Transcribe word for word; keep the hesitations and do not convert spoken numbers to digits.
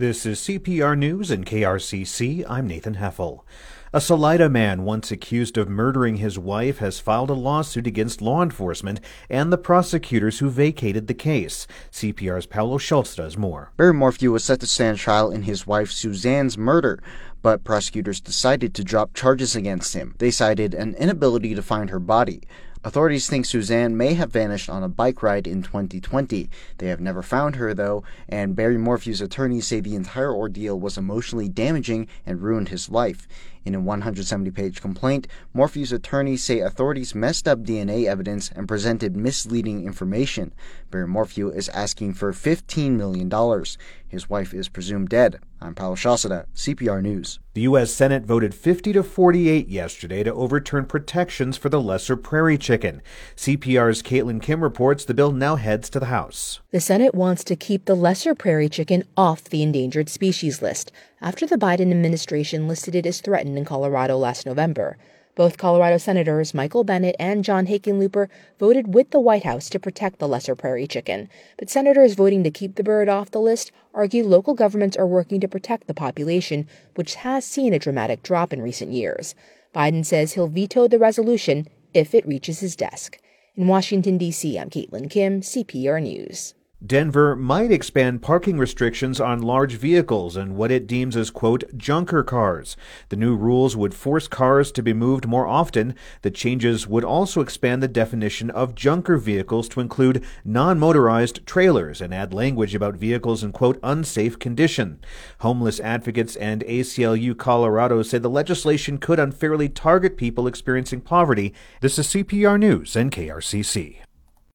This is C P R News and K R C C. I'm Nathan Heffel. A Salida man once accused of murdering his wife has filed a lawsuit against law enforcement and the prosecutors who vacated the case. C P R's Paolo Schultz does more. Barry Morphew was set to stand trial in his wife Suzanne's murder, but prosecutors decided to drop charges against him. They cited an inability to find her body. Authorities think Suzanne may have vanished on a bike ride in twenty twenty. They have never found her, though, and Barry Morphew's attorneys say the entire ordeal was emotionally damaging and ruined his life. In a one hundred seventy page complaint, Morphew's attorneys say authorities messed up D N A evidence and presented misleading information. Barry Morphew is asking for fifteen million dollars. His wife is presumed dead. I'm Paolo Schultz, C P R News. The U S Senate voted fifty to forty-eight yesterday to overturn protections for the lesser prairie chicken. C P R's Caitlin Kim reports the bill now heads to the House. The Senate wants to keep the lesser prairie chicken off the endangered species list after the Biden administration listed it as threatened in Colorado last November. Both Colorado Senators Michael Bennet and John Hickenlooper voted with the White House to protect the lesser prairie chicken. But senators voting to keep the bird off the list argue local governments are working to protect the population, which has seen a dramatic drop in recent years. Biden says he'll veto the resolution if it reaches his desk. In Washington, D C, I'm Caitlin Kim, C P R News. Denver might expand parking restrictions on large vehicles and what it deems as, quote, junker cars. The new rules would force cars to be moved more often. The changes would also expand the definition of junker vehicles to include non-motorized trailers and add language about vehicles in, quote, unsafe condition. Homeless advocates and A C L U Colorado say the legislation could unfairly target people experiencing poverty. This is C P R News and K R C C.